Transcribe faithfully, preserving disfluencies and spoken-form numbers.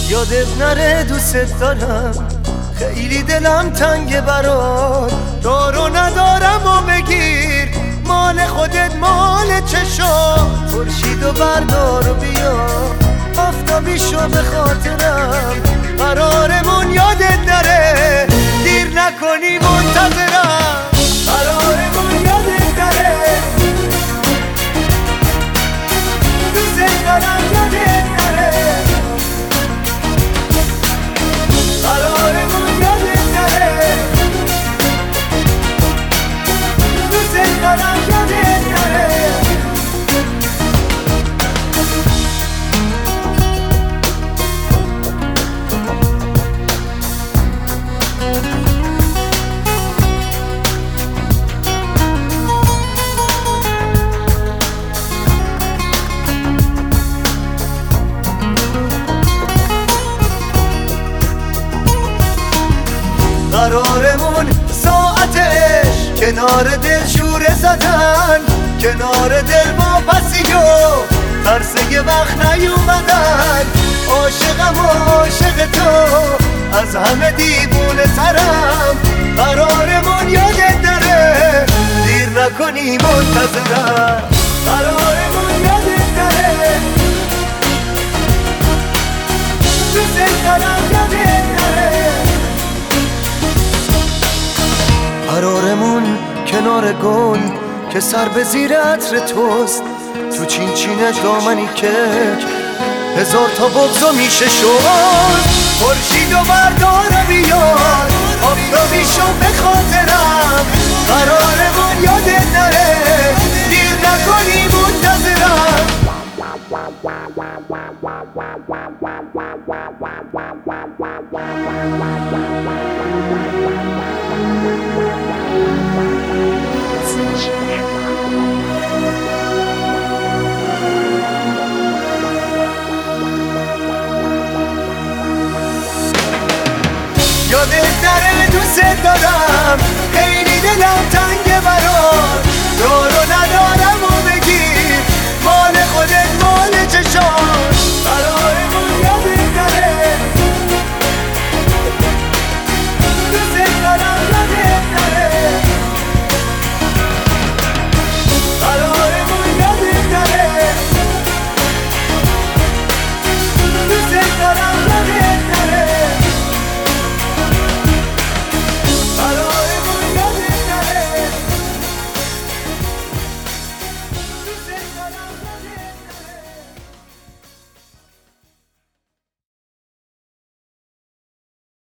یادت نره دوست دارم، خیلی دلم تنگه برات. دارو ندارم و بگیر، مال خودت مال چشا. خورشید و بردار و بیا، آفتابی شو به خاطرم. قرارمون یادت نره، دیر نکنی منتظرم. قرارمون یادت نره، دوست دارم یادت نره. قرارمون یادت نره، دوست دارم یادت نره. قرارمون ساعتش کنار دل شوره زدن، کنار دل با پسی و ترس یه وقت نیومدن. عاشقم و عاشق تو، از همه دیوونه ترم. قرارمون یادت نره، دیر نکنی منتظرم. قرارمون یادت نره، دوست دارم یادت نره. قرارمون کنار گل که سر به زیر عطر توست. تو چین چینش دامنی کک، هزار تا بغضا میشه شد. خورشید و بردار و بیار، آفتابی شو به خاطرم. قرارمون یادت نره، دیر نکنی منتظرم. یادت نره دوست دارم،